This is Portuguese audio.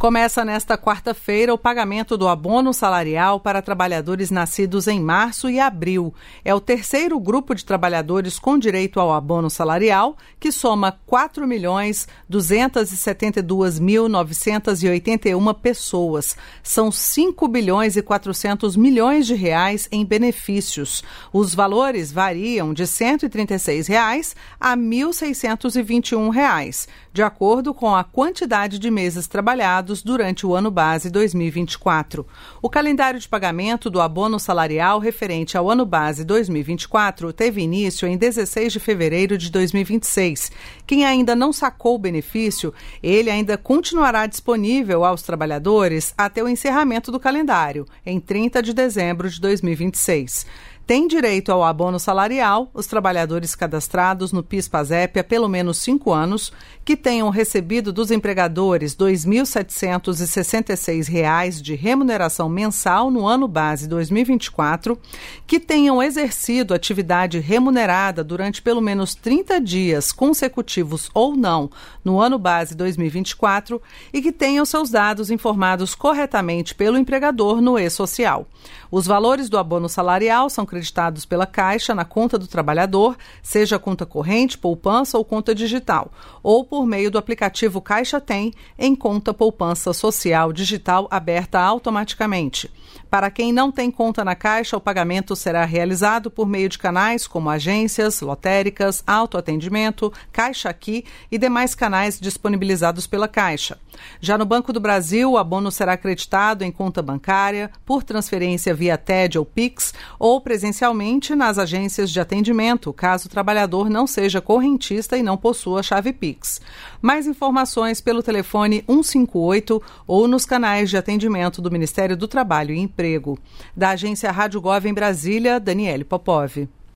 Começa nesta quarta-feira o pagamento do abono salarial para trabalhadores nascidos em março e abril. É o terceiro grupo de trabalhadores com direito ao abono salarial, que soma 4.272.981 pessoas. São 5 bilhões e 400 milhões de reais em benefícios. Os valores variam de R$ 136 a R$ 1.621, de acordo com a quantidade de meses trabalhados durante o ano base 2024. O calendário de pagamento do abono salarial referente ao ano base 2024 teve início em 16 de fevereiro de 2026. Quem ainda não sacou o benefício, ele ainda continuará disponível aos trabalhadores até o encerramento do calendário, em 30 de dezembro de 2026. Tem direito ao abono salarial os trabalhadores cadastrados no PIS/PASEP há pelo menos 5 anos, que tenham recebido dos empregadores R$ 2.766 de remuneração mensal no ano base 2024, que tenham exercido atividade remunerada durante pelo menos 30 dias consecutivos ou não no ano base 2024 e que tenham seus dados informados corretamente pelo empregador no e-social. Os valores do abono salarial são creditados pela Caixa na conta do trabalhador, seja conta corrente, poupança ou conta digital, ou por meio do aplicativo Caixa Tem, em conta poupança social digital aberta automaticamente. Para quem não tem conta na Caixa, o pagamento será realizado por meio de canais como agências, lotéricas, autoatendimento, Caixa Aqui e demais canais disponibilizados pela Caixa. Já no Banco do Brasil, o abono será acreditado em conta bancária, por transferência via TED ou Pix, ou presencialmente nas agências de atendimento, caso o trabalhador não seja correntista e não possua chave Pix. Mais informações pelo telefone 158 ou nos canais de atendimento do Ministério do Trabalho e Emprego. Da agência Rádio Gov em Brasília, Daniele Popov.